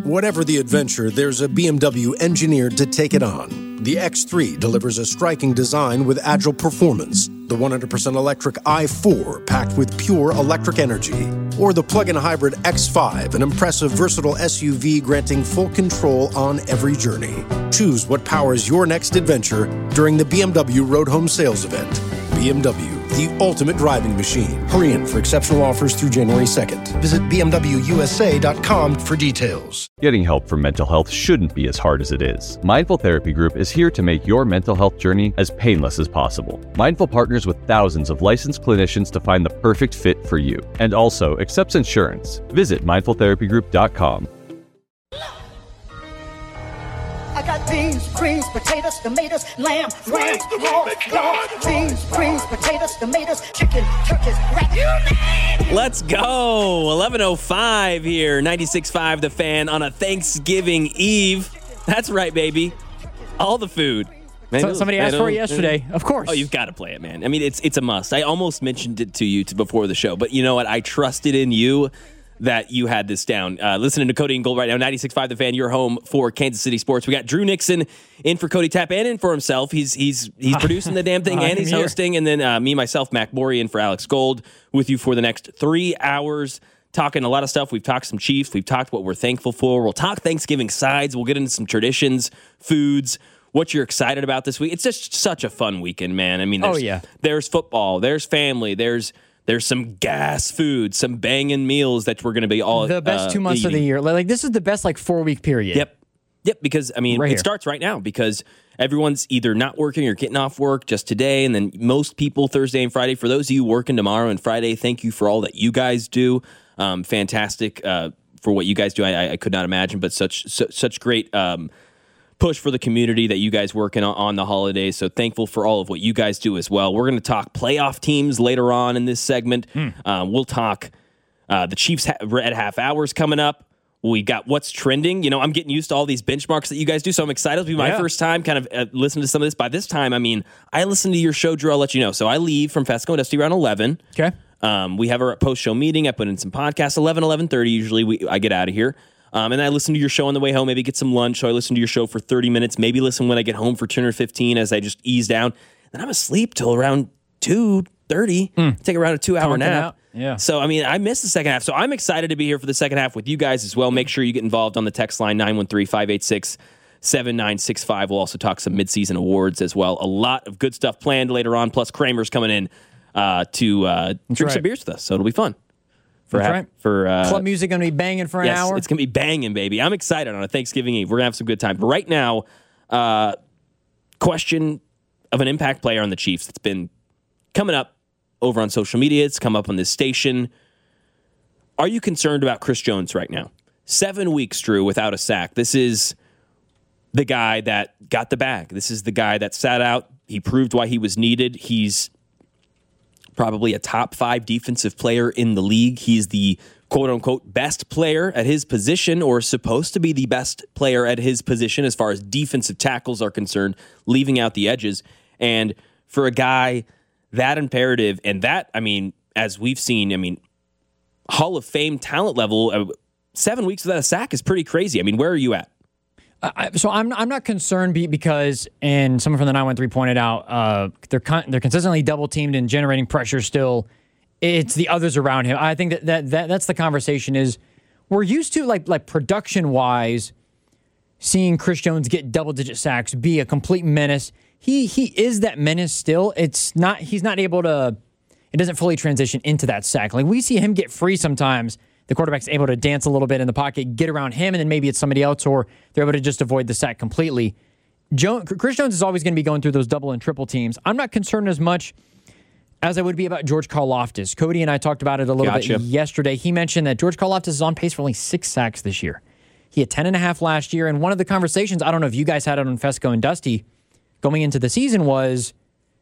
Whatever the adventure, there's a BMW engineered to take it on. The X3 delivers a striking design with agile performance. The 100% electric i4 packed with pure electric energy. Or the plug-in hybrid X5, an impressive, versatile SUV granting full control on every journey. Choose what powers your next adventure during the BMW Road Home Sales Event. BMW, the ultimate driving machine. Hurry in for exceptional offers through January 2nd. Visit BMWUSA.com for details. Getting help for mental health shouldn't be as hard as it is. Mindful Therapy Group is here to make your mental health journey as painless as possible. Mindful partners with thousands of licensed clinicians to find the perfect fit for you, and also accepts insurance. Visit mindfultherapygroup.com. I got beans, greens, potatoes, tomatoes, lamb, ram, dog, beans, greens, potatoes, tomatoes, chicken, turkeys, rat. Let's go. 11:05 here. 96.5 The Fan on a Thanksgiving Eve. That's right, baby. All the food. Somebody asked for it yesterday. Of course. Oh, you've got to play it, man. I mean, it's a must. I almost mentioned it to you before the show, but you know what? I trusted in you that you had this down. Listening to Cody and Gold right now, 96.5 The Fan, your home for Kansas City sports. We got Drew Nixon in for Cody Tapp and in for himself. He's producing the damn thing and he's hosting. And then me, myself, Mac Morey, in for Alex Gold with you for the next 3 hours. Talking a lot of stuff. We've talked some Chiefs. We've talked what we're thankful for. We'll talk Thanksgiving sides. We'll get into some traditions, foods, what you're excited about this week. It's just such a fun weekend, man. I mean, there's football, there's family, there's some gas food, some banging meals that we're going to be all the best 2 months of the year. Like this is the best 4-week period. Yep. Because I mean, it starts right now because everyone's either not working or getting off work just today, and then most people Thursday and Friday. For those of you working tomorrow and Friday, thank you for all that you guys do. Fantastic for what you guys do. I could not imagine, but such great push for the community that you guys working on the holidays. So thankful for all of what you guys do as well. We're going to talk playoff teams later on in this segment. We'll talk the Chiefs at half hours coming up. We got what's trending. You know, I'm getting used to all these benchmarks that you guys do, so I'm excited. It'll be my first time kind of listening to some of this. By this time, I mean, I listen to your show, Drew. I'll let you know. So I leave from Fesco and Dusty around 11. Okay. We have our post-show meeting. I put in some podcasts. 11:30 usually I get out of here. And I listen to your show on the way home, maybe get some lunch. So I listen to your show for 30 minutes, maybe listen when I get home for 10 or 15 as I just ease down. Then I'm asleep till around 2:30. Take around a 2-hour nap. Yeah. So, I mean, I missed the second half. So I'm excited to be here for the second half with you guys as well. Make sure you get involved on the text line, 913-586-7965. We'll also talk some midseason awards as well. A lot of good stuff planned later on. Plus, Kramer's coming in to drink some beers with us. So it'll be fun. For club music going to be banging for an hour. It's going to be banging, baby. I'm excited on a Thanksgiving Eve. We're going to have some good time. But right now, question of an impact player on the Chiefs that's been coming up over on social media. It's come up on this station. Are you concerned about Chris Jones right now? 7 weeks, Drew, without a sack. This is the guy that got the bag. This is the guy that sat out. He proved why he was needed. He's probably a top 5 defensive player in the league. He's the quote-unquote best player at his position, or supposed to be the best player at his position as far as defensive tackles are concerned, leaving out the edges. And for a guy that imperative, and that, I mean, as we've seen, I mean, Hall of Fame talent level, 7 weeks without a sack is pretty crazy. I mean, where are you at? So I'm not concerned because, and someone from the 913 pointed out, they're consistently double teamed and generating pressure still. It's the others around him. I think that's the conversation. Is we're used to like production wise, seeing Chris Jones get double digit sacks, be a complete menace. He is that menace still. He's not able to. It doesn't fully transition into that sack. Like we see him get free sometimes. The quarterback's able to dance a little bit in the pocket, get around him, and then maybe it's somebody else, or they're able to just avoid the sack completely. Chris Jones is always going to be going through those double and triple teams. I'm not concerned as much as I would be about George Karlaftis. Cody and I talked about it a little bit yesterday. He mentioned that George Karlaftis is on pace for only 6 sacks this year. He had 10.5 last year, and one of the conversations, I don't know if you guys had it on Fesco and Dusty, going into the season was,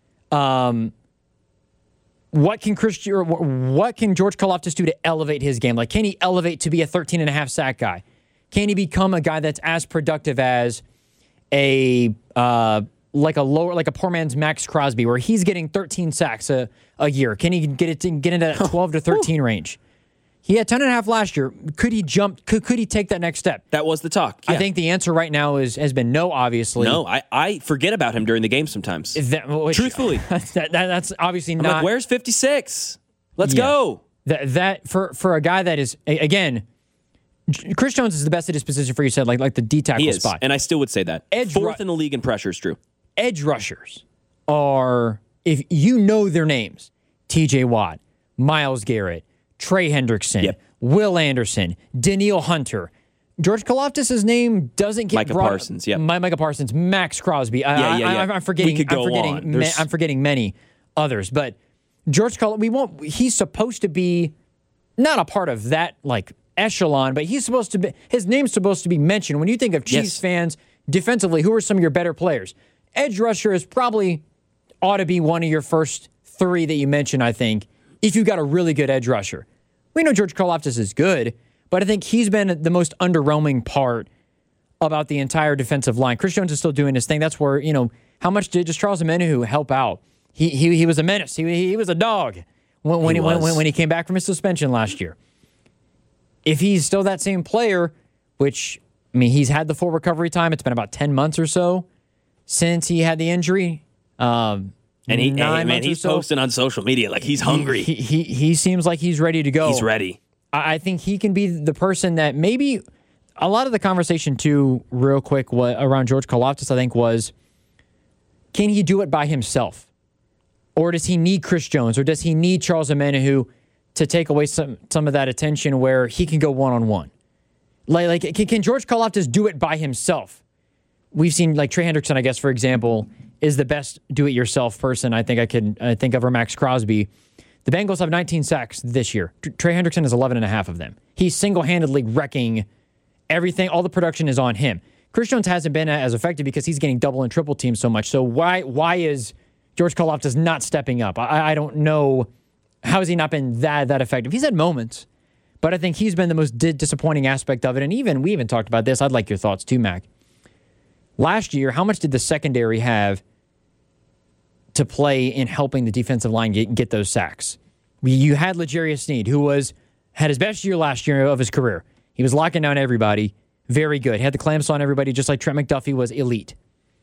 what can George Karlaftis do to elevate his game? Like, can he elevate to be a 13.5 sack guy? Can he become a guy that's as productive as a poor man's Max Crosby, where he's getting 13 sacks a year? Can he get into that 12 to 13 range? He had 10.5 last year. Could he jump? Could he take that next step? That was the talk. Yeah. I think the answer right now has been no, obviously. No, I forget about him during the game sometimes. Truthfully. That's obviously I'm not. like, where's 56? Let's go. That for a guy that is, again, Chris Jones is the best at his position for you said, like the D tackle He is, spot. and I still would say that. Fourth in the league in pressures, Drew. Edge rushers are, if you know their names, TJ Watt, Myles Garrett, Trey Hendrickson, Will Anderson, Danielle Hunter. George Karlaftis' name doesn't get Micah brought Parsons, Micah Parsons, Max Crosby. I'm forgetting. We could go on. I'm forgetting many others, but George Karlaftis, he's supposed to be not a part of that like echelon, but he's supposed to be. His name's supposed to be mentioned when you think of Chiefs fans defensively. Who are some of your better players? Edge rusher is probably ought to be one of your first three that you mentioned. I think if you got a really good edge rusher, we know George Karlaftis is good, but I think he's been the most underwhelming part about the entire defensive line. Chris Jones is still doing his thing. That's where how much does Charles Omenihu help out? He was a menace. He was a dog when he came back from his suspension last year. If he's still that same player, which, I mean, he's had the full recovery time. It's been about 10 months or so since he had the injury. And he's posting on social media like he's hungry. He seems like he's ready to go. He's ready. I think he can be the person that maybe a lot of the conversation too, real quick, around George Karlaftis, I think was, can he do it by himself? Or does he need Chris Jones? Or does he need Charles Omenihu to take away some of that attention where he can go one-on-one? Like can George Karlaftis do it by himself? We've seen, like, Trey Hendrickson, I guess, for example, is the best do-it-yourself person I think of, or Max Crosby. The Bengals have 19 sacks this year. Trey Hendrickson has 11.5 of them. He's single-handedly wrecking everything. All the production is on him. Chris Jones hasn't been as effective because he's getting double and triple teams so much. So why is George Karlaftis not stepping up? I don't know. How has he not been that effective? He's had moments, but I think he's been the most disappointing aspect of it. And we even talked about this. I'd like your thoughts too, Mac. Last year, how much did the secondary have to play in helping the defensive line get those sacks? You had L'Jarius Sneed, who had his best year last year of his career. He was locking down everybody. Very good. Had the clamps on everybody, just like Trent McDuffie was elite.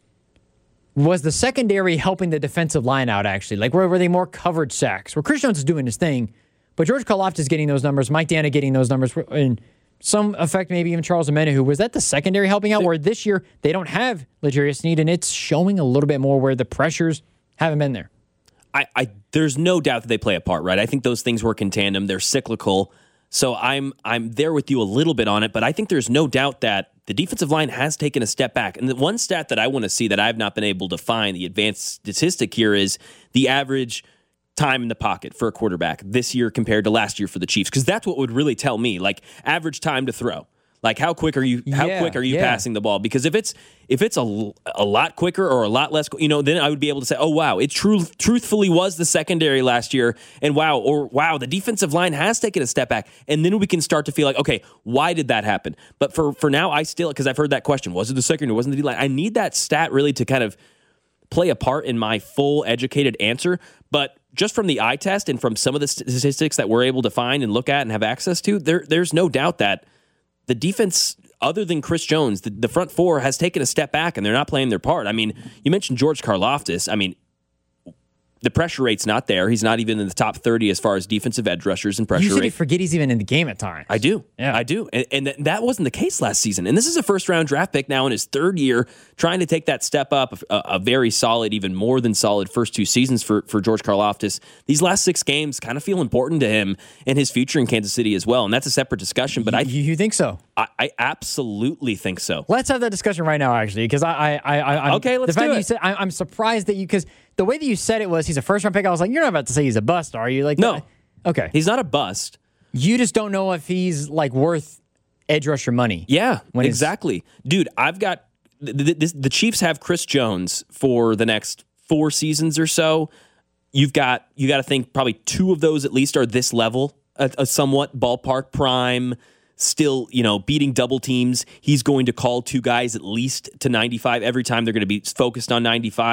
Was the secondary helping the defensive line out, actually? Like, were they more coverage sacks? Where Chris Jones is doing his thing, but George Karlaftis is getting those numbers, Mike Dana getting those numbers, and some effect, maybe even Charles Omenihu. Was that the secondary helping out? Where this year they don't have L'Jarius Sneed, and it's showing a little bit more where the pressures haven't been there. There's no doubt that they play a part, right? I think those things work in tandem. They're cyclical. So I'm there with you a little bit on it, but I think there's no doubt that the defensive line has taken a step back. And the one stat that I want to see that I've not been able to find, the advanced statistic here, is the average time in the pocket for a quarterback this year compared to last year for the Chiefs, because that's what would really tell me, like, average time to throw. Like, how quick are you passing the ball? Because if it's a lot quicker or a lot less, then I would be able to say, oh, wow, it truthfully was the secondary last year, and wow, the defensive line has taken a step back. And then we can start to feel like, okay, why did that happen? But for now, I still, because I've heard that question, was it the secondary, wasn't the D-line? I need that stat really to kind of play a part in my full educated answer. But just from the eye test and from some of the statistics that we're able to find and look at and have access to, there's no doubt that the defense, other than Chris Jones, the front four has taken a step back, and they're not playing their part. I mean, you mentioned George Karlaftis. I mean, the pressure rate's not there. He's not even in the top 30 as far as defensive edge rushers and pressure rate. You said you forget he's even in the game at times. I do. Yeah. I do. And that wasn't the case last season. And this is a first-round draft pick now in his third year, trying to take that step up, a very solid, even more than solid first two seasons for George Karlaftis. These last 6 games kind of feel important to him and his future in Kansas City as well. And that's a separate discussion. But you think so? I absolutely think so. Let's have that discussion right now, actually, because okay, let's do it. I'm surprised that because the way that you said it was he's a first-round pick, I was like, you're not about to say he's a bust, are you? Like, no. Okay. He's not a bust. You just don't know if he's, like, worth edge rusher money. Yeah, exactly. Dude, I've got the Chiefs have Chris Jones for the next 4 seasons or so. You got to think probably 2 of those at least are this level, a somewhat ballpark prime, still, beating double teams. He's going to call 2 guys at least to 95 every time they're going to be focused on 95.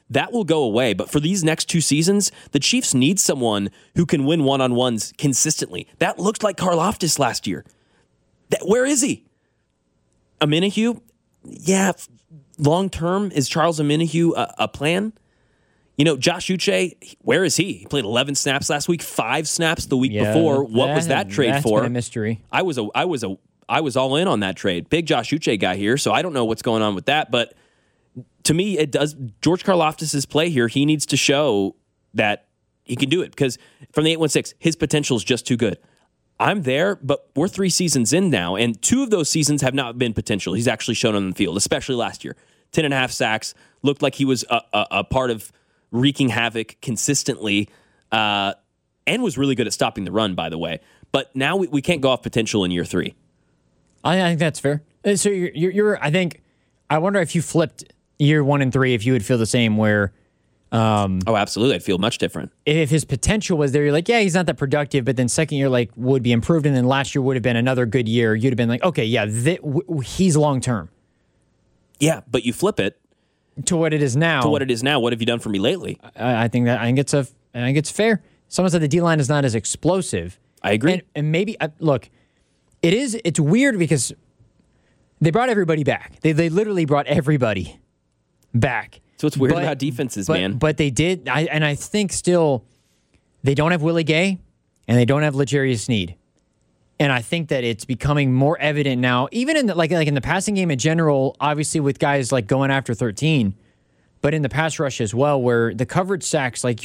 that will go away. But for these next 2 seasons, the Chiefs need someone who can win one-on-ones consistently. That looked like Karlaftis last year. Where is he? Omenihu? Yeah, long-term, is Charles Omenihu a plan? Josh Uche, where is he? He played 11 snaps last week, 5 snaps the week before. What was that trade for? Been a mystery. I was all in on that trade. Big Josh Uche guy here, so I don't know what's going on with that, but to me, it does. George Karlaftis' play here, he needs to show that he can do it, because from the 816, his potential is just too good. I'm there, but we're 3 seasons in now, and 2 of those seasons have not been potential. He's actually shown on the field, especially last year. 10.5 sacks, looked like he was a part of wreaking havoc consistently, and was really good at stopping the run, by the way. But now we can't go off potential in year 3. I think that's fair. So you're I wonder if you flipped year 1 and 3, if you would feel the same where... absolutely. I'd feel much different. If his potential was there, you're like, yeah, he's not that productive, but then second year, like, would be improved, and then last year would have been another good year. You'd have been like, okay, yeah, he's long-term. Yeah, but you flip it. To what it is now. What have you done for me lately? I think it's fair. Someone said the D-line is not as explosive. I agree. And maybe, look, it's weird because they brought everybody back. They literally brought everybody back. So it's weird about defenses, man. But they did, and I think still, they don't have Willie Gay, and they don't have L'Jarius Sneed. And I think that it's becoming more evident now, even in like in the passing game in general, obviously with guys like going after 13, but in the pass rush as well, where the coverage sacks, like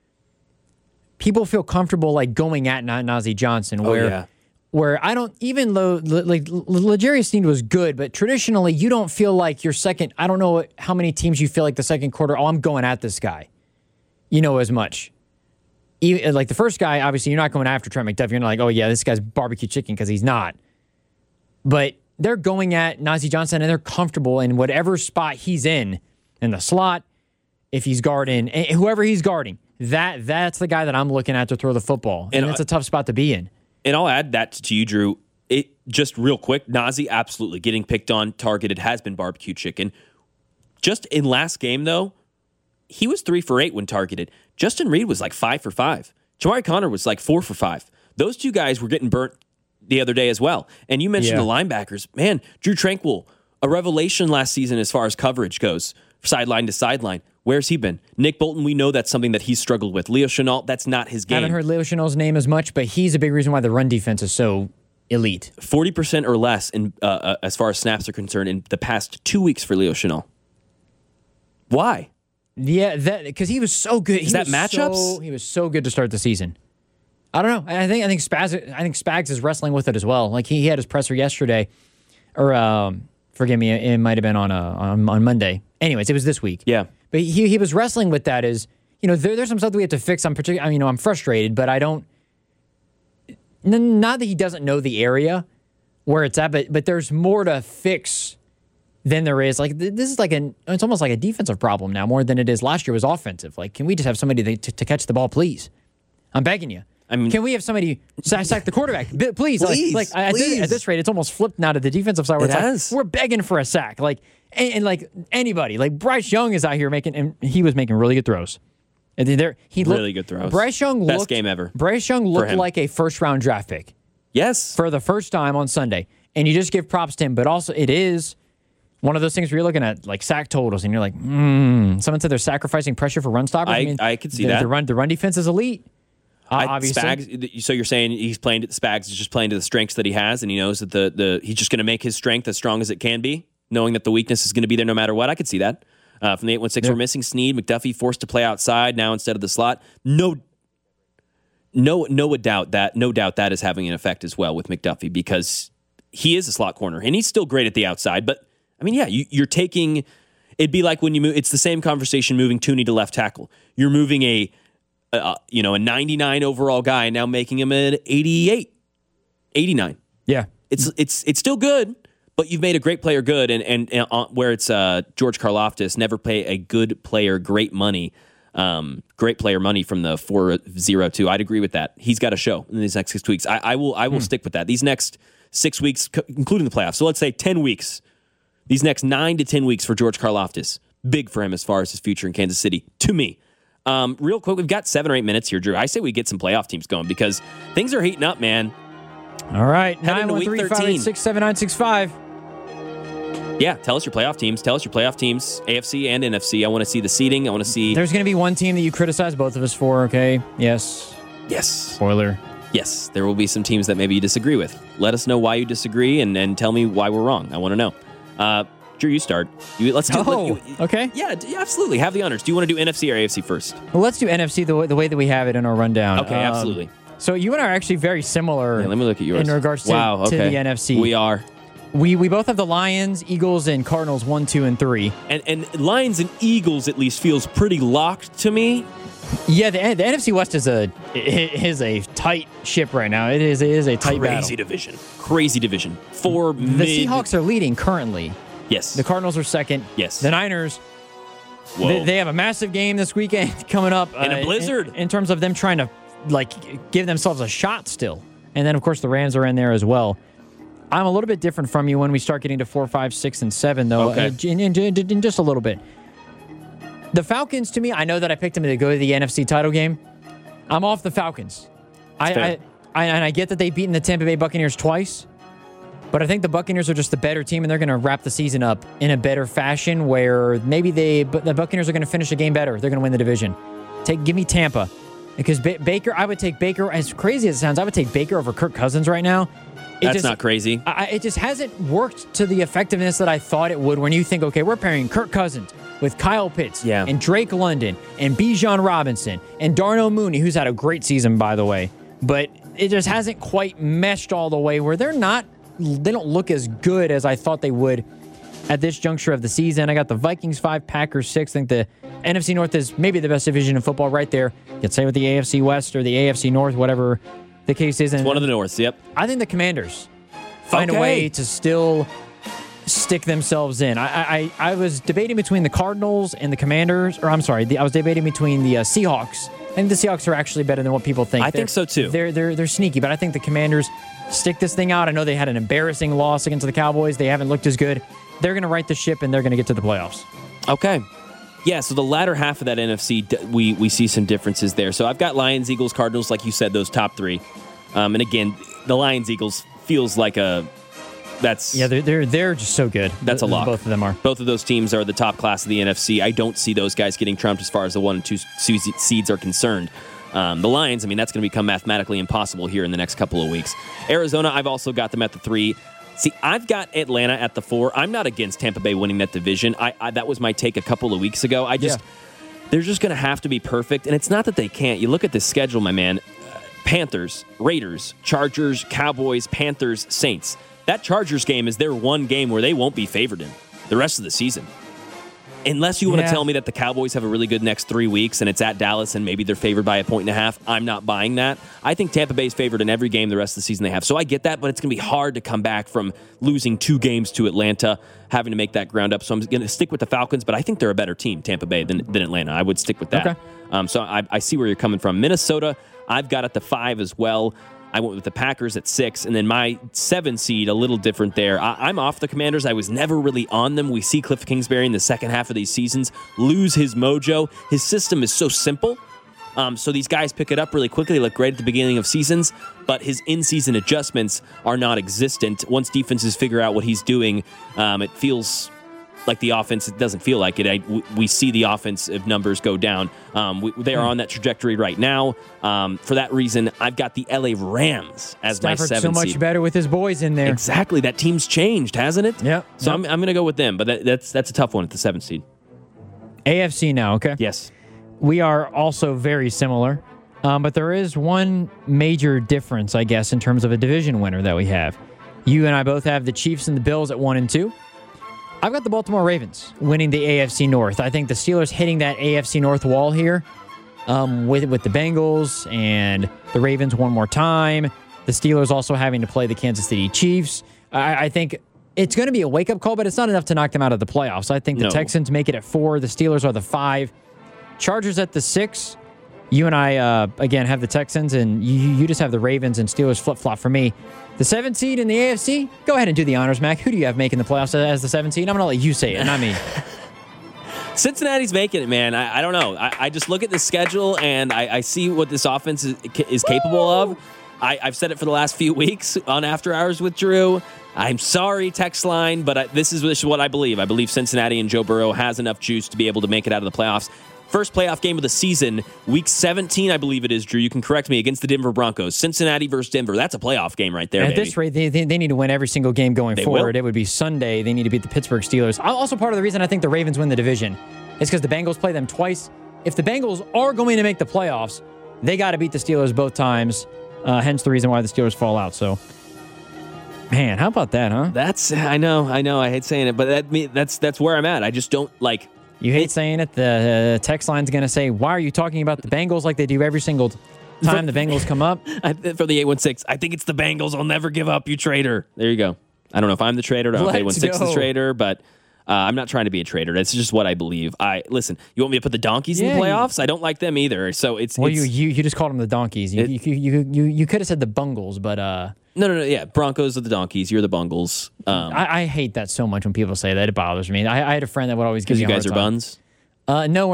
people feel comfortable like going at Nazeeh Johnson, where I don't, even though like L'Jarius Sneed was good, but traditionally you don't feel like your second, I don't know how many teams you feel like the second quarter, I'm going at this guy, as much. Even, like the first guy, obviously you're not going after Trent McDuffie. You're not like, oh yeah, this guy's barbecue chicken, because he's not. But they're going at Nazeeh Johnson, and they're comfortable in whatever spot he's in the slot, if he's guarding, whoever he's guarding. That's the guy that I'm looking at to throw the football, and it's a tough spot to be in. And I'll add that to you, Drew. It just real quick, Nazeeh absolutely getting picked on, targeted, has been barbecue chicken. Just in last game though, he was 3 for 8 when targeted. Justin Reed was like 5 for 5. Jamari Conner was like 4 for 5. Those 2 guys were getting burnt the other day as well. And you mentioned the linebackers. Man, Drew Tranquill, a revelation last season as far as coverage goes, sideline to sideline. Where's he been? Nick Bolton, we know that's something that he's struggled with. Leo Chenal, that's not his game. I haven't heard Leo Chenal's name as much, but he's a big reason why the run defense is so elite. 40% or less in as far as snaps are concerned in the past 2 weeks for Leo Chenal. Why? Yeah, because he was so good. Is that matchups? He was so good to start the season. I don't know. I think Spags is wrestling with it as well. Like he had his presser yesterday, or forgive me, it might have been on Monday. Anyways, it was this week. Yeah, but he was wrestling with that. There's some stuff that we have to fix. I'm frustrated, but I don't. Not that he doesn't know the area where it's at, but there's more to fix than there is. Like this is it's almost like a defensive problem now more than it is last year was offensive. Like, can we just have somebody to catch the ball, please? I'm begging you. I mean, can we have somebody sack the quarterback, please? Please. At this rate, it's almost flipped now to the defensive side. Where it's like, we're begging for a sack. Like, and like anybody, like Bryce Young is out here he was making really good throws. And really good throws. Bryce Young best game ever. Bryce Young looked like a first-round draft pick. Yes, for the first time on Sunday, and you just give props to him. But also, it is one of those things where you're looking at like sack totals, and you're like, Someone said they're sacrificing pressure for run stoppers. I could see that. The run defense is elite. Obviously. Spags, so you're saying Spags is just playing to the strengths that he has, and he knows that he's just going to make his strength as strong as it can be, knowing that the weakness is going to be there no matter what. I could see that. From the 816, we're missing Sneed, McDuffie forced to play outside now instead of the slot. No doubt that is having an effect as well with McDuffie, because he is a slot corner and he's still great at the outside. But I mean, yeah, you're taking. It'd be like when you move. It's the same conversation moving Tooney to left tackle. You're moving a 99 overall guy and now making him an 88, 89. Yeah, it's still good, but you've made a great player good, and where it's George Karlaftis, never pay a good player great money, great player money from the 4-0-2. I'd agree with that. He's got to show in these next 6 weeks. I will stick with that. These next 6 weeks, including the playoffs. So let's say 10 weeks. These next 9 to 10 weeks for George Karlaftis, big for him as far as his future in Kansas City, to me. Real quick, we've got 7 or 8 minutes here, Drew. I say we get some playoff teams going because things are heating up, man. All right, Heading to week 913-586-7965. Yeah, tell us your playoff teams. Tell us your playoff teams, AFC and NFC. I want to see the seeding. I want to see... There's going to be one team that you criticize both of us for, okay? Yes. Yes. Spoiler. Yes, there will be some teams that maybe you disagree with. Let us know why you disagree and tell me why we're wrong. I want to know. Drew, you start. Let's do. Okay. Yeah, absolutely. Have the honors. Do you want to do NFC or AFC first? Well, let's do NFC the way that we have it in our rundown. Okay, absolutely. So you and I are actually very similar. Yeah, let me look at yours. In regards to, to the NFC. We are. We both have the Lions, Eagles, and Cardinals 1, 2, and 3. And Lions and Eagles at least feels pretty locked to me. Yeah, the NFC West is a tight ship right now. It is a tight battle. Crazy division. The Seahawks are leading currently. Yes. The Cardinals are second. Yes. The Niners, they have a massive game this weekend coming up. In a blizzard. In terms of them trying to give themselves a shot still. And then, of course, the Rams are in there as well. I'm a little bit different from you when we start getting to 4, 5, 6, and 7, though. Okay. In just a little bit. The Falcons, to me, I know that I picked them to go to the NFC title game. I'm off the Falcons. And I get that they've beaten the Tampa Bay Buccaneers twice, but I think the Buccaneers are just the better team, and they're going to wrap the season up in a better fashion where maybe the Buccaneers are going to finish a game better. They're going to win the division. Give me Tampa. Because Baker, I would take Baker, as crazy as it sounds, I would take Baker over Kirk Cousins right now. That's not crazy. It just hasn't worked to the effectiveness that I thought it would when you think, okay, we're pairing Kirk Cousins with Kyle Pitts and Drake London and Bijan Robinson and Darnell Mooney, who's had a great season, by the way. But it just hasn't quite meshed all the way where they don't look as good as I thought they would at this juncture of the season. I got the Vikings 5, Packers 6. I think the NFC North is maybe the best division in football right there. You could say with the AFC West or the AFC North, whatever the case is. It's one of the Norths, yep. I think the Commanders find a way to still stick themselves in. I was debating between the Cardinals and the Commanders, or I'm sorry, I was debating between the Seahawks. I think the Seahawks are actually better than what people think. I think so too. They're sneaky, but I think the Commanders stick this thing out. I know they had an embarrassing loss against the Cowboys. They haven't looked as good. They're going to right the ship, and they're going to get to the playoffs. Okay. Yeah, so the latter half of that NFC, we see some differences there. So I've got Lions, Eagles, Cardinals, like you said, those top three. And again, the Lions, Eagles feels like they're just so good. That's a lock. Both of them are. Both of those teams are the top class of the NFC. I don't see those guys getting trumped as far as the 1 and 2 seeds are concerned. The Lions, that's going to become mathematically impossible here in the next couple of weeks. Arizona, I've also got them at the 3. See, I've got Atlanta at the 4. I'm not against Tampa Bay winning that division. That was my take a couple of weeks ago. They're just going to have to be perfect, and it's not that they can't. You look at this schedule, my man. Panthers, Raiders, Chargers, Cowboys, Panthers, Saints. That Chargers game is their one game where they won't be favored in the rest of the season. Unless you want to tell me that the Cowboys have a really good next 3 weeks and it's at Dallas and maybe they're favored by 1.5, I'm not buying that. I think Tampa Bay's favored in every game the rest of the season they have. So I get that, but it's going to be hard to come back from losing 2 games to Atlanta, having to make that ground up. So I'm going to stick with the Falcons, but I think they're a better team, Tampa Bay, than Atlanta. I would stick with that. Okay. So I see where you're coming from. Minnesota, I've got at the 5 as well. I went with the Packers at 6, and then my 7 seed, a little different there. I'm off the Commanders. I was never really on them. We see Cliff Kingsbury in the second half of these seasons lose his mojo. His system is so simple, so these guys pick it up really quickly. They look great at the beginning of seasons, but his in-season adjustments are not existent. Once defenses figure out what he's doing, it feels like the offense, it doesn't feel like it. We see the offensive numbers go down. They are on that trajectory right now. For that reason, I've got the LA Rams as my 7 seed. So much better with his boys in there. Exactly. That team's changed, hasn't it? Yeah. So I'm going to go with them, but that's a tough one at the 7 seed. AFC now, okay? Yes. We are also very similar, but there is one major difference, I guess, in terms of a division winner that we have. You and I both have the Chiefs and the Bills at 1 and 2. I've got the Baltimore Ravens winning the AFC North. I think the Steelers hitting that AFC North wall here with the Bengals and the Ravens one more time. The Steelers also having to play the Kansas City Chiefs. I think it's going to be a wake-up call, but it's not enough to knock them out of the playoffs. I think the Texans make it at 4. The Steelers are the 5. Chargers at the 6. You and I, again, have the Texans, and you just have the Ravens and Steelers flip-flop for me. The 7th seed in the AFC, go ahead and do the honors, Mac. Who do you have making the playoffs as the 7th seed? I'm going to let you say it, not me. Cincinnati's making it, man. I don't know. I just look at the schedule and I see what this offense is capable of. I've said it for the last few weeks on After Hours with Drew. I'm sorry, text line, but this is what I believe. I believe Cincinnati and Joe Burrow has enough juice to be able to make it out of the playoffs. First playoff game of the season, week 17, I believe it is, Drew. You can correct me, against the Denver Broncos. Cincinnati versus Denver. That's a playoff game right there, At baby. this rate, they need to win every single game going forward. Will. It would be Sunday. They need to beat the Pittsburgh Steelers. Also, part of the reason I think the Ravens win the division is because the Bengals play them twice. If the Bengals are going to make the playoffs, they got to beat the Steelers both times. Hence the reason why the Steelers fall out. So, man, how about that, huh? I know. I hate saying it, but that's where I'm at. I just don't like. You hate saying it. The text line's going to say, why are you talking about the Bengals like they do every single time the Bengals come up? For the 816, I think it's the Bengals. I'll never give up, you traitor. There you go. I don't know if I'm the traitor or if 816 is the traitor, but I'm not trying to be a traitor. That's just what I believe. Listen, you want me to put the Donkeys in the playoffs? I don't like them either. So it's... Well, you just called them the Donkeys. You could have said the Bungles, but... No. Yeah, Broncos are the Donkeys. You're the Bungles. I hate that so much when people say that. It bothers me. I had a friend that would always give me a hard time. Because you guys are buns? No, we're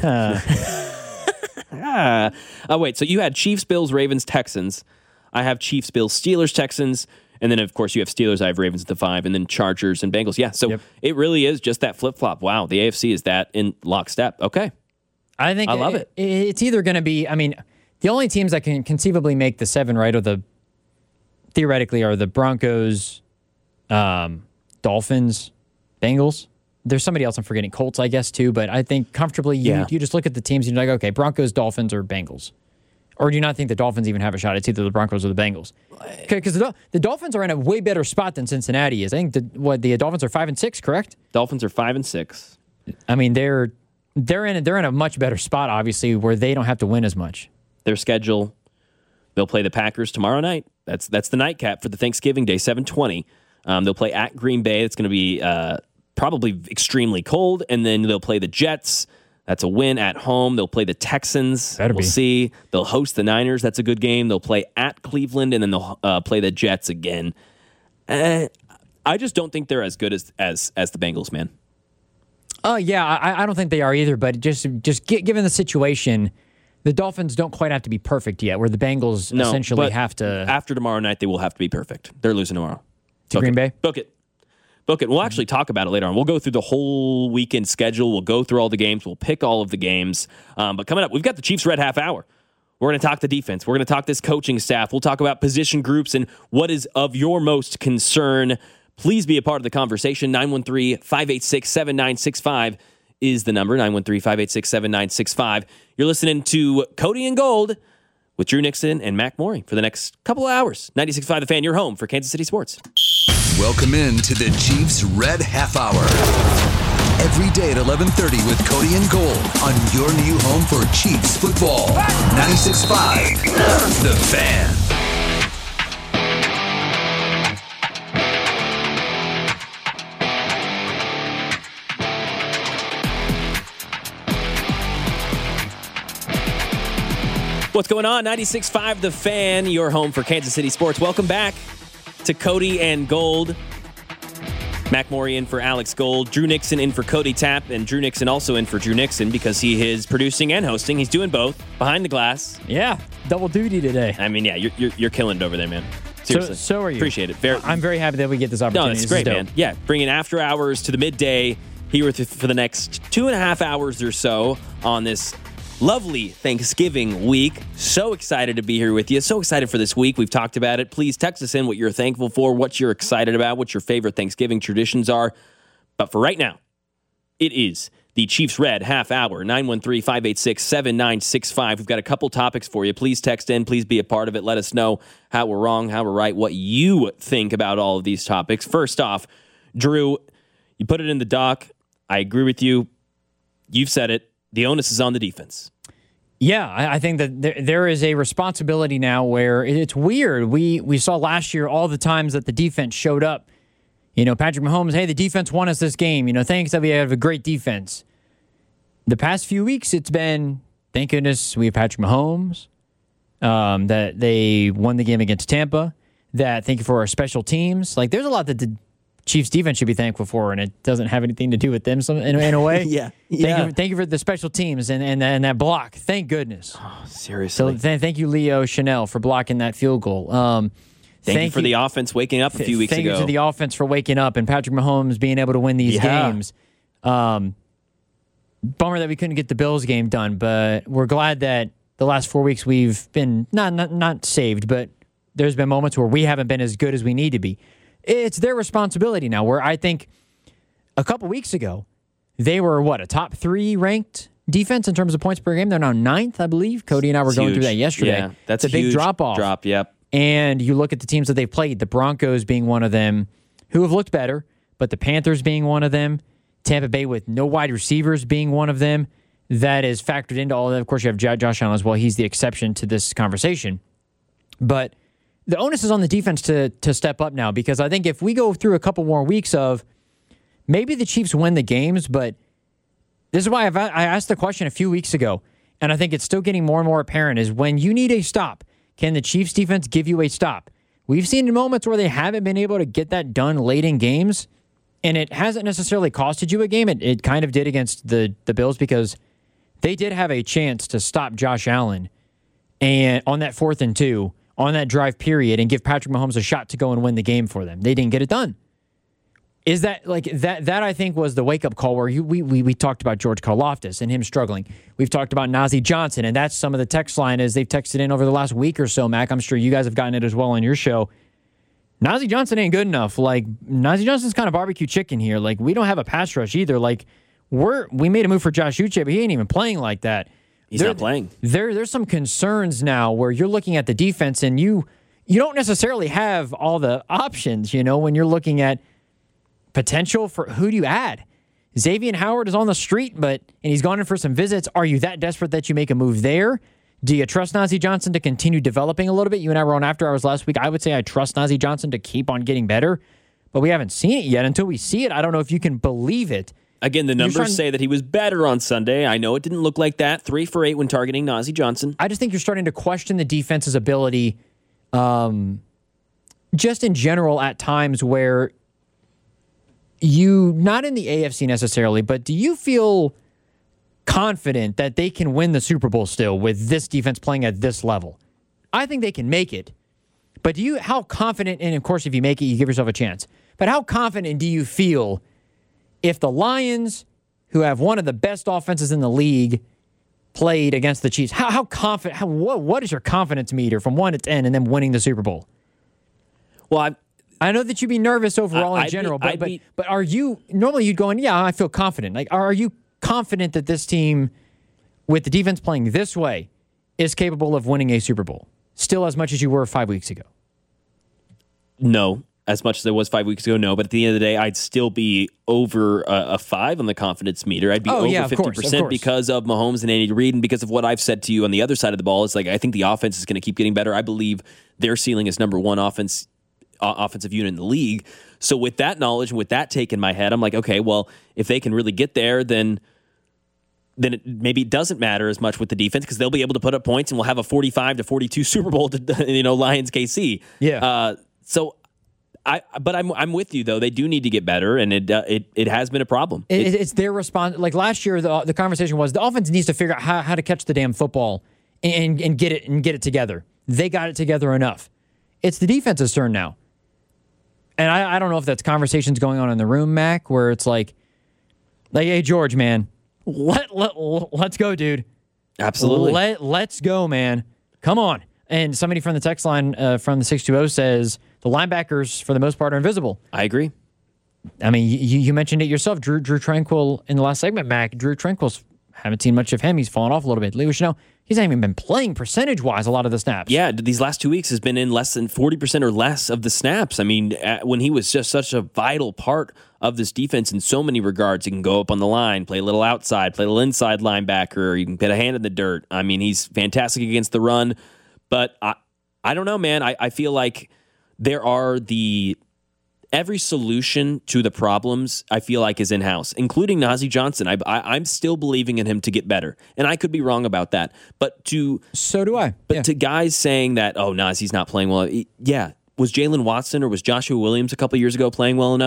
not. Wait, so you had Chiefs, Bills, Ravens, Texans. I have Chiefs, Bills, Steelers, Texans. And then, of course, you have Steelers. I have Ravens at the 5. And then Chargers and Bengals. Yeah, so It really is just that flip-flop. Wow, the AFC is that in lockstep. Okay. I love it. It's either going to be... I mean, the only teams that can conceivably make the 7, right, theoretically are the Broncos, Dolphins, Bengals. There's somebody else I'm forgetting. Colts, I guess, too. But I think comfortably you just look at the teams and you're like, okay, Broncos, Dolphins, or Bengals. Or do you not think the Dolphins even have a shot? It's either the Broncos or the Bengals. Because the Dolphins are in a way better spot than Cincinnati is. I think the Dolphins are 5-6, correct? Dolphins are 5-6. I mean, they're in a much better spot, obviously, where they don't have to win as much. Their schedule, they'll play the Packers tomorrow night. That's the nightcap for the Thanksgiving Day, 7:20. They'll play at Green Bay. It's going to be probably extremely cold. And then they'll play the Jets. That's a win at home. They'll play the Texans. We'll see. They'll host the Niners. That's a good game. They'll play at Cleveland, and then they'll play the Jets again. I just don't think they're as good as the Bengals, man. Yeah, I don't think they are either. But just given the situation, the Dolphins don't quite have to be perfect yet, where the Bengals essentially have to. After tomorrow night, they will have to be perfect. They're losing tomorrow. To Green Bay? Book it. We'll actually talk about it later on. We'll go through the whole weekend schedule. We'll go through all the games. We'll pick all of the games. But coming up, we've got the Chiefs Red Half Hour. We're going to talk the defense. We're going to talk this coaching staff. We'll talk about position groups and what is of your most concern. Please be a part of the conversation. 913-586-7965 is the number. 913-586-7965. You're listening to Cody and Gold with Drew Nixon and Mac Morey for the next couple of hours. 96.5 The Fan, your home for Kansas City sports. Welcome in to the Chiefs Red Half Hour. Every day at 11:30 with Cody and Gold on your new home for Chiefs football. 96.5 The Fan. What's going on? 96.5 The Fan, your home for Kansas City sports. Welcome back to Cody and Gold. Mac Morey in for Alex Gold. Drew Nixon in for Cody Tapp. And Drew Nixon also in for Drew Nixon because he is producing and hosting. He's doing both behind the glass. Yeah, double duty today. I mean, yeah, you're killing it over there, man. Seriously. So are you. Appreciate it. I'm very happy that we get this opportunity. No, it's great, man. Yeah, bringing After Hours to the midday here for the next 2.5 hours or so on this lovely Thanksgiving week. So excited to be here with you. So excited for this week. We've talked about it. Please text us in what you're thankful for, what you're excited about, what your favorite Thanksgiving traditions are. But for right now, it is the Chiefs Red Half Hour, 913-586-7965. We've got a couple topics for you. Please text in. Please be a part of it. Let us know how we're wrong, how we're right, what you think about all of these topics. First off, Drew, you put it in the doc. I agree with you. You've said it. The onus is on the defense. Yeah, I think that there is a responsibility now where it's weird. We saw last year all the times that the defense showed up. You know, Patrick Mahomes, hey, the defense won us this game. You know, thanks that we have a great defense. The past few weeks, it's been, thank goodness we have Patrick Mahomes, that they won the game against Tampa, that thank you for our special teams. Like, there's a lot that the Chiefs defense should be thankful for, and it doesn't have anything to do with them in a way. Yeah. Thank you for the special teams and that block. Thank goodness. Oh, seriously. So thank you, Leo Chanel, for blocking that field goal. Thank you for the offense waking up a few weeks ago. Thank you to the offense for waking up and Patrick Mahomes being able to win these games. Bummer that we couldn't get the Bills game done, but we're glad that the last 4 weeks we've been not saved, but there's been moments where we haven't been as good as we need to be. It's their responsibility now, where I think a couple weeks ago, they were, a top 3 ranked defense in terms of points per game? They're now 9th, I believe. Cody and I were going through that yesterday. Yeah, that's a big drop-off. Yep. And you look at the teams that they've played, the Broncos being one of them, who have looked better, but the Panthers being one of them, Tampa Bay with no wide receivers being one of them, that is factored into all of that. Of course, you have Josh Allen as well. He's the exception to this conversation. But the onus is on the defense to step up now, because I think if we go through a couple more weeks of maybe the Chiefs win the games, but this is why I asked the question a few weeks ago, and I think it's still getting more and more apparent, is when you need a stop, can the Chiefs defense give you a stop? We've seen moments where they haven't been able to get that done late in games, and it hasn't necessarily costed you a game. It kind of did against the Bills, because they did have a chance to stop Josh Allen and on that 4th and 2, on that drive period, and give Patrick Mahomes a shot to go and win the game for them. They didn't get it done. Is that that I think was the wake-up call where we talked about George Karlaftis and him struggling. We've talked about Najee Johnson, and that's some of the text line as they've texted in over the last week or so, Mac. I'm sure you guys have gotten it as well on your show. Najee Johnson ain't good enough. Najee Johnson's kind of barbecue chicken here. We don't have a pass rush either. We made a move for Josh Uche, but he ain't even playing like that. He's not playing. There's some concerns now where you're looking at the defense and you don't necessarily have all the options, when you're looking at potential for who do you add? Xavier Howard is on the street, and he's gone in for some visits. Are you that desperate that you make a move there? Do you trust Najee Johnson to continue developing a little bit? You and I were on After Hours last week. I would say I trust Najee Johnson to keep on getting better, but we haven't seen it yet. Until we see it, I don't know if you can believe it. Again, the numbers say that he was better on Sunday. I know it didn't look like that. 3 for 8 when targeting Najee Johnson. I just think you're starting to question the defense's ability just in general at times where not in the AFC necessarily, but do you feel confident that they can win the Super Bowl still with this defense playing at this level? I think they can make it. But how confident, and of course if you make it, you give yourself a chance, but how confident do you feel if the Lions, who have one of the best offenses in the league, played against the Chiefs? How confident? What is your confidence meter from 1 to 10 and then winning the Super Bowl? Well, I know that you'd be nervous overall in general, but are you normally you'd go in? Yeah, I feel confident. Are you confident that this team, with the defense playing this way, is capable of winning a Super Bowl? Still as much as you were 5 weeks ago? No. As much as I was 5 weeks ago, no. But at the end of the day, I'd still be over a 5 on the confidence meter. I'd be over 50% because of Mahomes and Andy Reid, and because of what I've said to you on the other side of the ball. It's I think the offense is going to keep getting better. I believe their ceiling is number 1 offensive unit in the league. So with that knowledge and with that take in my head, I'm like, okay, well, if they can really get there, then maybe it doesn't matter as much with the defense, because they'll be able to put up points and we'll have a 45-42 Super Bowl to Lions KC. Yeah. But I'm with you though. They do need to get better, and it has been a problem. It's their response. Last year, the conversation was the offense needs to figure out how to catch the damn football and get it together. They got it together enough. It's the defense's turn now, and I don't know if that's conversations going on in the room, Mac, where it's like, hey George, man, let's go, dude. Absolutely, let's go, man. Come on. And somebody from the text line from the 620 says the linebackers, for the most part, are invisible. I agree. I mean, you mentioned it yourself, Drew Tranquill, in the last segment, Mac. Drew Tranquill's haven't seen much of him. He's fallen off a little bit. Leo Chanel, he's not even been playing percentage-wise a lot of the snaps. Yeah, these last 2 weeks has been in less than 40% or less of the snaps. I mean, when he was just such a vital part of this defense in so many regards. He can go up on the line, play a little outside, play a little inside linebacker. You can put a hand in the dirt. I mean, he's fantastic against the run. But I don't know, man. I feel like there are every solution to the problems, I feel like, is in-house, including Najee Johnson. I'm still believing in him to get better, and I could be wrong about that. So do I. But to guys saying that, Nazee's not playing well, yeah, was Jalen Watson or was Joshua Williams a couple years ago playing well enough?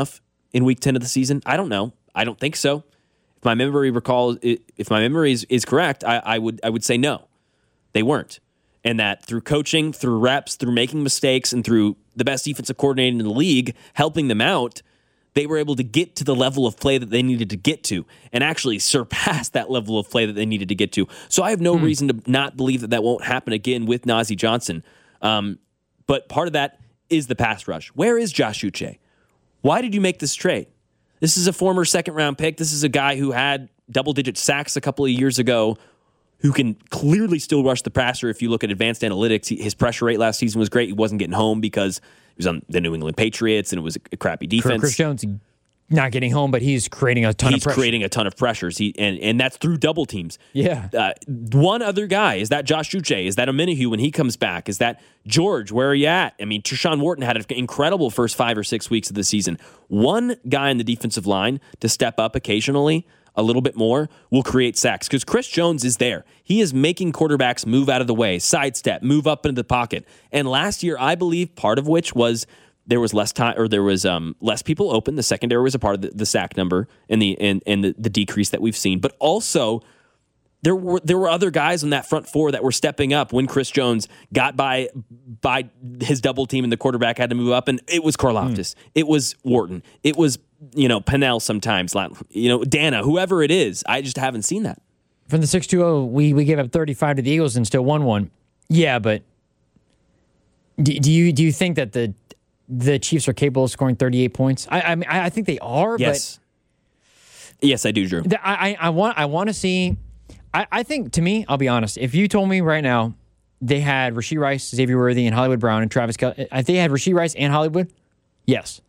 in Week 10 of the season? I don't know. I don't think so. If my memory is correct, I would say no, they weren't. And that through coaching, through reps, through making mistakes, and through the best defensive coordinator in the league helping them out, they were able to get to the level of play that they needed to get to and actually surpass that level of play that they needed to get to. So I have no reason to not believe that won't happen again with Najee Johnson. But part of that is the pass rush. Where is Josh Uche? Why did you make this trade? This is a former second-round pick. This is a guy who had double-digit sacks a couple of years ago, who can clearly still rush the passer. If you look at advanced analytics, his pressure rate last season was great. He wasn't getting home because he was on the New England Patriots, and it was a crappy defense. Chris Jones not getting home, but he's creating a ton of pressure. He's creating a ton of pressures, and that's through double teams. Yeah. One other guy, is that Josh Uche? Is that Omenihu when he comes back? Is that George? Where are you at? I mean, Treshaun Wharton had an incredible first 5 or 6 weeks of the season. One guy in the defensive line to step up occasionally a little bit more will create sacks because Chris Jones is there. He is making quarterbacks move out of the way, sidestep, move up into the pocket. And last year, I believe part of which was there was less time, or there was less people open. The secondary was a part of the sack number and the decrease that we've seen. But also, there were other guys on that front four that were stepping up when Chris Jones got by his double team and the quarterback had to move up. And it was Karlaftis. It was Wharton. It was Pennell sometimes. Dana, whoever it is. I just haven't seen that. From the 6-2-0, we gave up 35 to the Eagles and still won one. Yeah, but do you think that the Chiefs are capable of scoring 38 points? I think they are. Yes. But yes, I do, Drew. I want to see. I think, to me, I'll be honest. If you told me right now they had Rashee Rice, Xavier Worthy, and Hollywood Brown and Travis Kelce, if they had Rashee Rice and Hollywood, yes.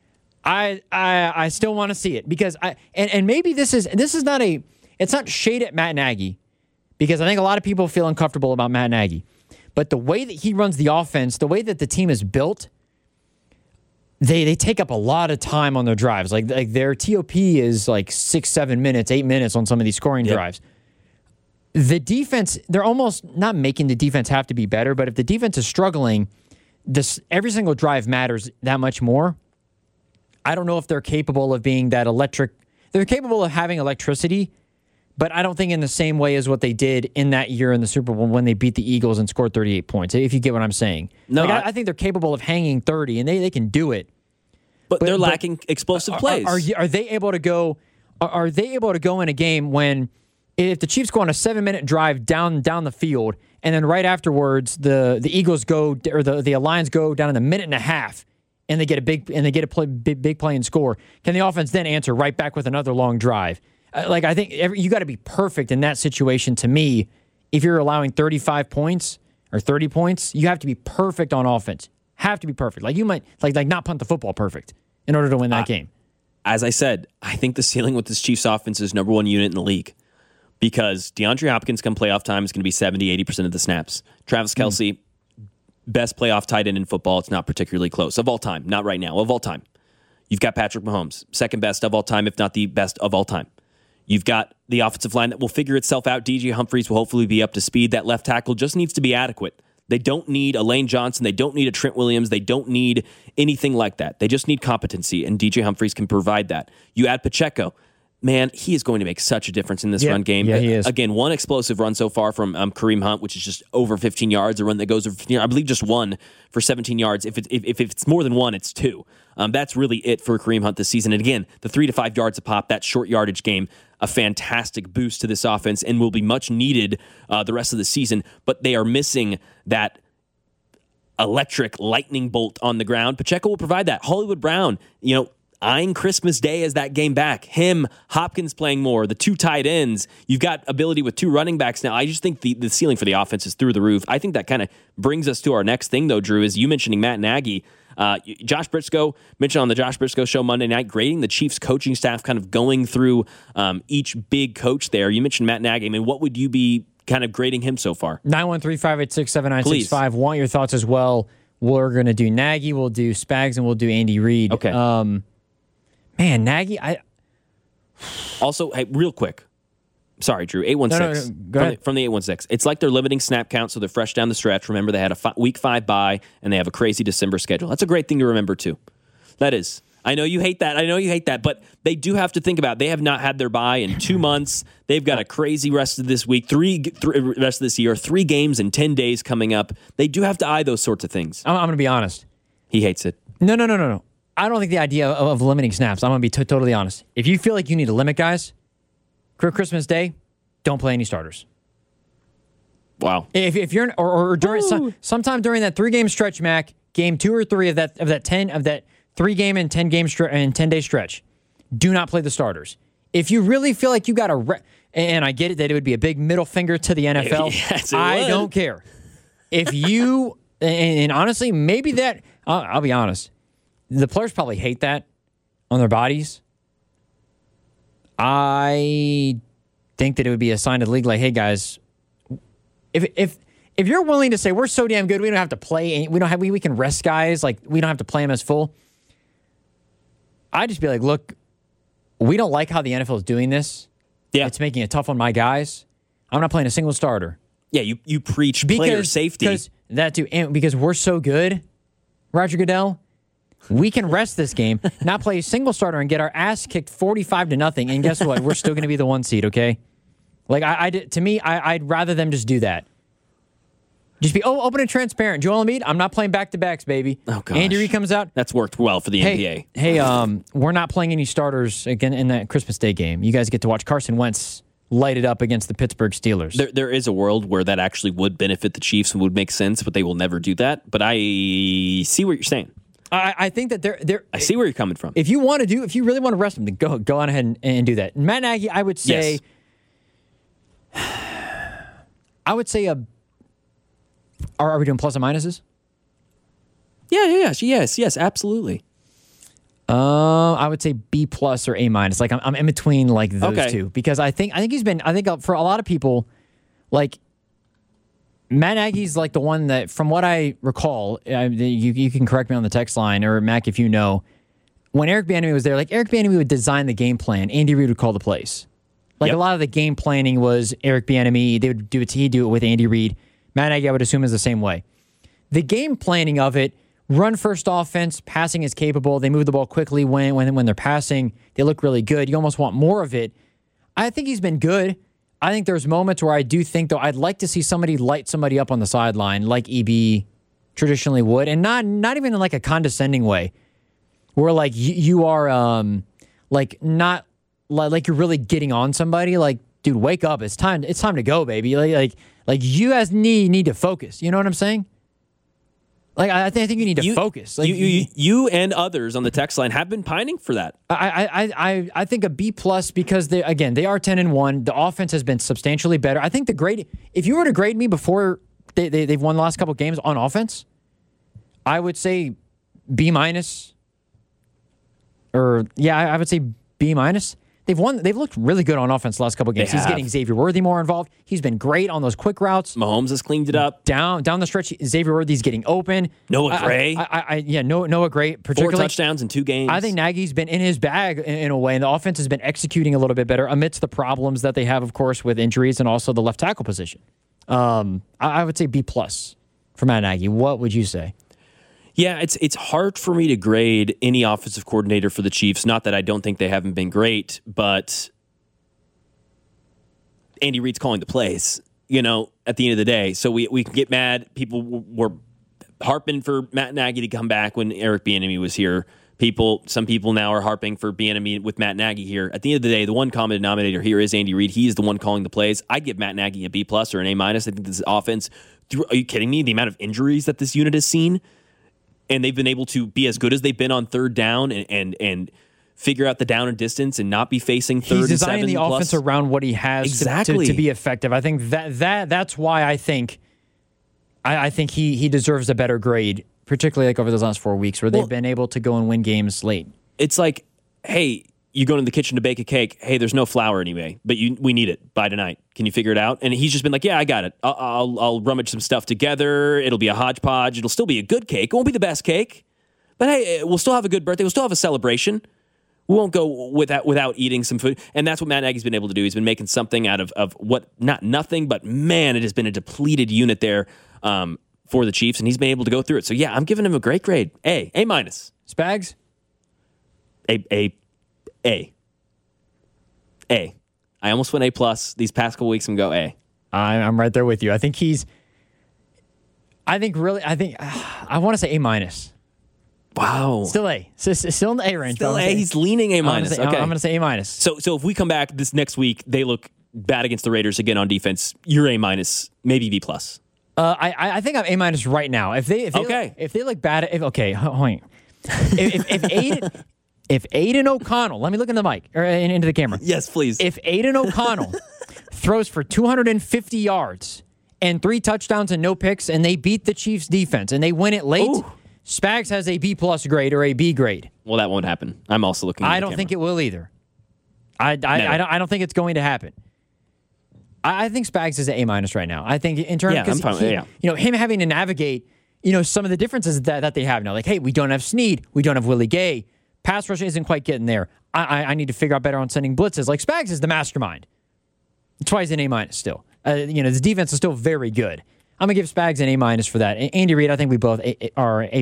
I still want to see it because and maybe this is not it's not shade at Matt Nagy, because I think a lot of people feel uncomfortable about Matt Nagy. But the way that he runs the offense, the way that the team is built, they take up a lot of time on their drives. Like their TOP is like 6, 7 minutes, 8 minutes on some of these scoring drives. The defense, they're almost not making the defense have to be better, but if the defense is struggling, every single drive matters that much more. I don't know if they're capable of being that electric. They're capable of having electricity, but I don't think in the same way as what they did in that year in the Super Bowl when they beat the Eagles and scored 38 points, if you get what I'm saying. No, I think they're capable of hanging 30, and they can do it. But they're lacking explosive plays. Are they able to go? Are they able to go in a game when, if the Chiefs go on a 7-minute drive down the field, and then right afterwards the Eagles go, or the Lions go down in a minute and a half, and they get a big play and score? Can the offense then answer right back with another long drive? I think you got to be perfect in that situation. To me, if you're allowing 35 points or 30 points, you have to be perfect on offense. Have to be perfect. Like you might like not punt the football perfect in order to win that game. As I said, I think the ceiling with this Chiefs offense is number one unit in the league, because DeAndre Hopkins come playoff time is going to be 70-80% of the snaps. Travis Kelce, best playoff tight end in football. It's not particularly close of all time. Not right now, of all time. You've got Patrick Mahomes, second best of all time, if not the best of all time. You've got the offensive line that will figure itself out. DJ Humphries will hopefully be up to speed. That left tackle just needs to be adequate. They don't need a Lane Johnson. They don't need a Trent Williams. They don't need anything like that. They just need competency, and DJ Humphries can provide that. You add Pacheco. Man, he is going to make such a difference in this run game. Yeah, he is. Again, one explosive run so far from Kareem Hunt, which is just over 15 yards, a run that goes over 15 yards. I believe just one for 17 yards. If it's more than one, it's two. That's really it for Kareem Hunt this season. And again, the 3 to 5 yards a pop, that short yardage game, a fantastic boost to this offense and will be much needed the rest of the season. But they are missing that electric lightning bolt on the ground. Pacheco will provide that. Hollywood Brown, eyeing Christmas Day as that game back. Him, Hopkins playing more, the two tight ends. You've got ability with two running backs now. I just think the ceiling for the offense is through the roof. I think that kind of brings us to our next thing, though, Drew, is you mentioning Matt Nagy. Josh Briscoe mentioned on the Josh Briscoe Show Monday night, grading the Chiefs coaching staff, kind of going through each big coach there. You mentioned Matt Nagy. I mean, what would you be kind of grading him so far? 913-586-7965. Want your thoughts as well. We're going to do Nagy, we'll do Spags, and we'll do Andy Reid. Okay. Man, Nagy, Also, hey, real quick. Sorry, Drew. 816. Go ahead. From the 816. It's like they're limiting snap count, so they're fresh down the stretch. Remember, they had a week 5 bye, and they have a crazy December schedule. That's a great thing to remember, too. That is. I know you hate that. But they do have to think about it. They have not had their bye in 2 months. They've got a crazy rest of this week, rest of this year, 3 games in 10 days coming up. They do have to eye those sorts of things. I'm going to be honest. He hates it. No. I don't think the idea of limiting snaps, I'm going to be totally honest. If you feel like you need to limit guys, Christmas Day, don't play any starters. Wow. If you're or during sometime during that 3-game stretch, Mac, game 2 or 3 of that 3-game and 10-day stretch, do not play the starters. If you really feel like you got to, and I get it that it would be a big middle finger to the NFL. Yes, I don't care. If you and honestly, maybe that I'll be honest, the players probably hate that on their bodies. I think that it would be a sign to the league like, hey guys, if you're willing to say we're so damn good, we don't have to play, we can rest guys, like we don't have to play them as full. I'd just be like, look, we don't like how the NFL is doing this. Yeah, it's making it tough on my guys. I'm not playing a single starter. Yeah, you preach player safety. Because that too, and because we're so good, Roger Goodell, we can rest this game, not play a single starter, and get our ass kicked 45-0. And guess what? We're still going to be the 1 seed. Okay. Like I'd rather them just do that. Just be open and transparent. Joel Embiid, I'm not playing back-to-backs, baby. Oh gosh. Andy Reid comes out. That's worked well for the NBA. Hey, we're not playing any starters again in that Christmas Day game. You guys get to watch Carson Wentz light it up against the Pittsburgh Steelers. There is a world where that actually would benefit the Chiefs and would make sense, but they will never do that. But I see what you're saying. I think that they're. I see where you're coming from. If you really want to rest them, then go on ahead and do that. Matt Nagy, I would say. Yes. I would say Are we doing plus and minuses? Yes, absolutely. I would say B plus or A minus. Like I'm in between like those two because I think he's been. I think for a lot of people, like Matt Nagy's like the one that, from what I recall, you can correct me on the text line or Mac if you know. When Eric Bieniemy was there, like Eric Bieniemy would design the game plan. Andy Reid would call the plays. Like a lot of the game planning was Eric Bieniemy. They would do it. He'd do it with Andy Reid. Matt Nagy, I would assume, is the same way. The game planning of it, run first offense, passing is capable. They move the ball quickly when they're passing. They look really good. You almost want more of it. I think he's been good. I think there's moments where I do think, though, I'd like to see somebody light somebody up on the sideline like EB traditionally would, and not even in like a condescending way, where like you are like not like you're really getting on somebody. Like, dude, wake up! It's time to go, baby. Like you guys need to focus. You know what I'm saying? Like I think you need to focus. Like you and others on the text line have been pining for that. I think a B plus because they are 10-1. The offense has been substantially better. I think the grade. If you were to grade me before they've won the last couple of games on offense, I would say B minus. I would say B minus. They've looked really good on offense the last couple of games. He's getting Xavier Worthy more involved. He's been great on those quick routes. Mahomes has cleaned it up. Down the stretch, Xavier Worthy's getting open. Noah Gray. Noah Gray. Particularly 4 touchdowns in 2 games. I think Nagy's been in his bag in a way, and the offense has been executing a little bit better amidst the problems that they have, of course, with injuries and also the left tackle position. I would say B plus for Matt Nagy. What would you say? Yeah, it's hard for me to grade any offensive coordinator for the Chiefs. Not that I don't think they haven't been great, but Andy Reid's calling the plays, at the end of the day. So we can get mad. People were harping for Matt Nagy to come back when Eric Bieniemy was here. Some people now are harping for Bieniemy with Matt Nagy here. At the end of the day, the one common denominator here is Andy Reid. He is the one calling the plays. I'd give Matt Nagy a B plus or an A minus. I think this offense, are you kidding me? The amount of injuries that this unit has seen. And they've been able to be as good as they've been on third down and figure out the down and distance and not be facing third and 7. He's designing the plus. Offense around what he has exactly. to be effective. I think that's why I think he deserves a better grade, particularly like over those last 4 weeks where they've been able to go and win games late. It's like, hey, you go into the kitchen to bake a cake. Hey, there's no flour anyway, but we need it by tonight. Can you figure it out? And he's just been like, yeah, I got it. I'll rummage some stuff together. It'll be a hodgepodge. It'll still be a good cake. It won't be the best cake, but hey, we'll still have a good birthday. We'll still have a celebration. We won't go without eating some food. And that's what Matt Nagy's been able to do. He's been making something out of what, not nothing, but man, it has been a depleted unit there for the Chiefs, and he's been able to go through it. So yeah, I'm giving him a great grade. A minus. Spags? A. I almost went A+. These past couple weeks, I'm going to go A. I'm right there with you. I want to say A-. Wow. Still A. Still in the A range. Still A. He's leaning A-. I'm Okay. going to say A-. So if we come back this next week, they look bad against the Raiders again on defense. You're A-, maybe B+. I think I'm A- right now. If they look bad, wait. If Aiden O'Connell, let me look in the mic or into the camera. Yes, please. If Aiden O'Connell throws for 250 yards and 3 touchdowns and no picks, and they beat the Chiefs defense and they win it late, Spags has a B+ grade or a B grade. Well, that won't happen. I'm also looking at I don't think it will either. I don't think it's going to happen. I think Spags is an A- right now. I think in terms of him having to navigate, some of the differences that they have now. Like, hey, we don't have Snead, we don't have Willie Gay. Pass rush isn't quite getting there. I need to figure out better on sending blitzes. Like, Spags is the mastermind. That's why he's an A- still. The defense is still very good. I'm going to give Spags an A- for that. Andy Reid, I think we both are A+.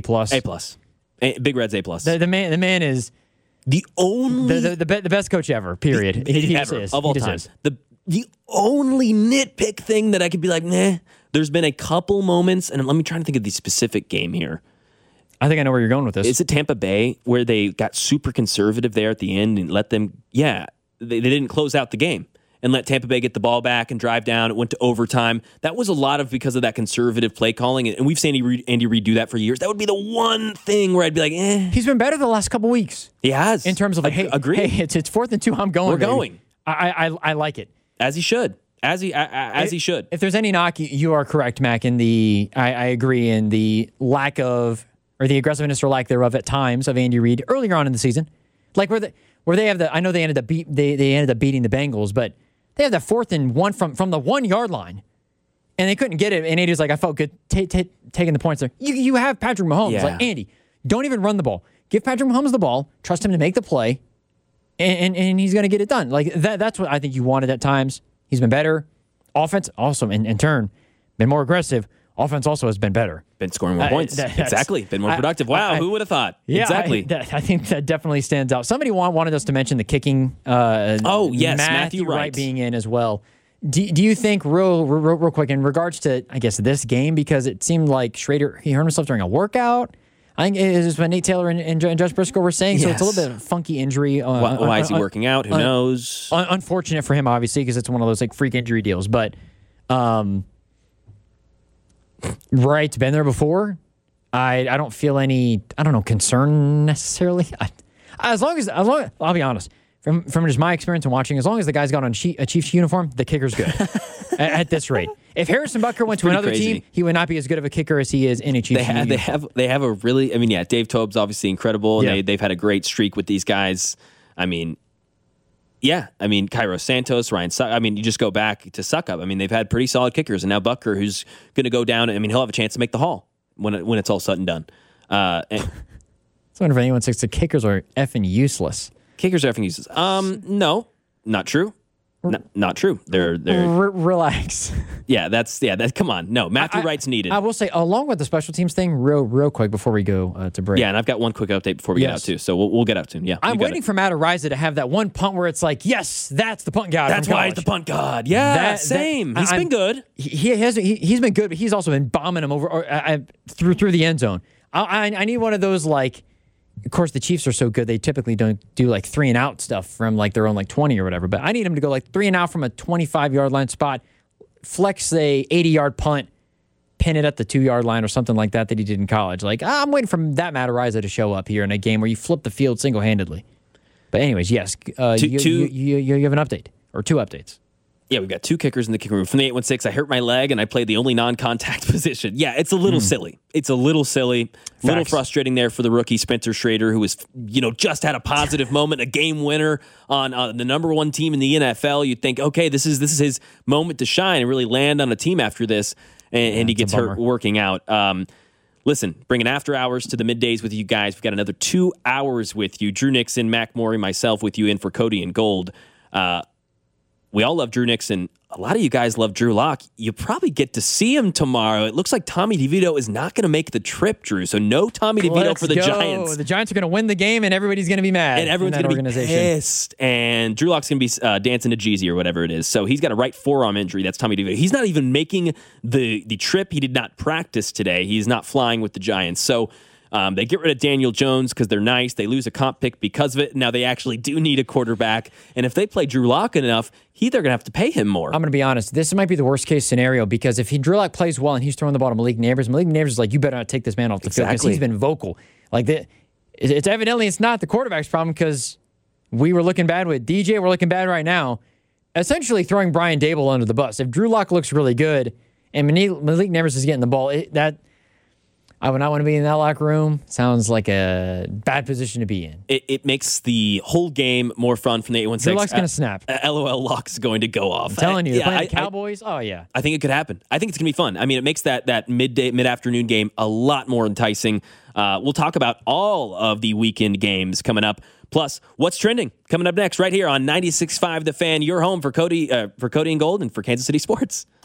A+. Big Red's A+. The man is the only... The best coach ever, period. He ever, is. of all time. The only nitpick thing that I could be like, nah, there's been a couple moments, and let me try to think of the specific game here. I think I know where you're going with this. Is it Tampa Bay where they got super conservative there at the end and let them, they didn't close out the game and let Tampa Bay get the ball back and drive down. It went to overtime. That was a lot of because of that conservative play calling, and we've seen Andy Reid do that for years. That would be the one thing where I'd be like, He's been better the last couple weeks. He has. In terms of, hey, it's 4th and 2, I'm going. We're going. I like it. As he should. As he should. If there's any knock, you are correct, Mac, in I agree in the lack of, or the aggressiveness or lack thereof at times of Andy Reid earlier on in the season. Like where they have I know they ended up beating the Bengals, but they have that 4th and 1 from the 1 yard line, and they couldn't get it. And Andy's like, I felt good taking the points there. You have Patrick Mahomes. Yeah. Like, Andy, don't even run the ball. Give Patrick Mahomes the ball. Trust him to make the play, and he's going to get it done. Like that's what I think you wanted at times. He's been better. Offense also, in turn, been more aggressive. Offense also has been better. Been scoring more points. Exactly. Been more productive. Wow, who would have thought? Yeah, exactly. I think that definitely stands out. Somebody wanted us to mention the kicking. Yes, Matthew Wright being in as well. Do you think, real quick, in regards to, I guess, this game, because it seemed like Schrader, he hurt himself during a workout? I think it is what Nate Taylor and Josh Briscoe were saying, so it's a little bit of a funky injury. Why is he working out? Who knows? Unfortunate for him, obviously, because it's one of those like freak injury deals. But Wright's been there before. I don't feel any, concern necessarily. As long as I'll be honest, from just my experience and watching, as long as the guy's got on a Chiefs uniform, the kicker's good at this rate. If Harrison Butker went to another team, he would not be as good of a kicker as he is in a Chiefs uniform. They have a really, Dave Toub's obviously incredible, and they've had a great streak with these guys. Cairo Santos, Ryan Suckup. You just go back to Suckup. They've had pretty solid kickers, and now Butker, who's going to go down. He'll have a chance to make the Hall when it's all said and done. I wonder if anyone thinks the kickers are effing useless. Kickers are effing useless. No, not true. Not true. They're relax. Come on. No, Matthew Wright's needed. I will say, along with the special teams thing, real quick before we go to break. Yeah, and I've got one quick update before we get out too. So we'll get out soon. Yeah, I'm waiting for Matt Ariza to have that one punt where it's like, yes, that's the punt god. That's why he's the punt god. Yeah, same. He's been good. He's been good, but he's also been bombing him over through the end zone. I need one of those like. Of course, the Chiefs are so good, they typically don't do like 3-and-out stuff from like their own like 20 or whatever. But I need him to go like 3-and-out from a 25-yard line spot, flex a 80-yard punt, pin it at the 2-yard line or something like that he did in college. Like, I'm waiting for that Matt Ariza to show up here in a game where you flip the field single-handedly. But anyways, yes, you have an update or 2 updates. Yeah, we've got 2 kickers in the kicking room. From the 816, I hurt my leg and I played the only non-contact position. Yeah, it's a little silly. It's a little silly. A little frustrating there for the rookie Spencer Schrader, who was, just had a positive moment, a game winner on the number 1 team in the NFL. You'd think, okay, this is his moment to shine and really land on a team after this, and he gets hurt working out. Listen, bringing after hours to the middays with you guys. We've got another 2 hours with you. Drew Nixon, Mac Morey, myself with you in for Cody and Gold. we all love Drew Nixon. A lot of you guys love Drew Lock. You probably get to see him tomorrow. It looks like Tommy DeVito is not going to make the trip, Drew. So no Tommy DeVito for the Giants. The Giants are going to win the game, and everybody's going to be mad. And everyone's going to be pissed. And Drew Lock's going to be dancing to Jeezy or whatever it is. So he's got a right forearm injury. That's Tommy DeVito. He's not even making the trip. He did not practice today. He's not flying with the Giants. So they get rid of Daniel Jones because they're nice. They lose a comp pick because of it. Now they actually do need a quarterback. And if they play Drew Lock enough, they're going to have to pay him more. I'm going to be honest. This might be the worst case scenario because if Drew Lock plays well and he's throwing the ball to Malik Neighbors is like, you better not take this man off the field because he's been vocal. Like it's evidently it's not the quarterback's problem because we were looking bad with DJ. We're looking bad right now. Essentially throwing Brian Dable under the bus. If Drew Lock looks really good and Malik Neighbors is getting the ball, I would not want to be in that locker room. Sounds like a bad position to be in. It makes the whole game more fun from the 816. Drew Lock's going to snap. LOL Lock's going to go off. I'm telling you, they're playing the Cowboys. I think it could happen. I think it's going to be fun. I mean, it makes that mid-afternoon game a lot more enticing. We'll talk about all of the weekend games coming up. Plus, what's trending coming up next right here on 96.5 The Fan, your home for Cody and Gold and for Kansas City Sports.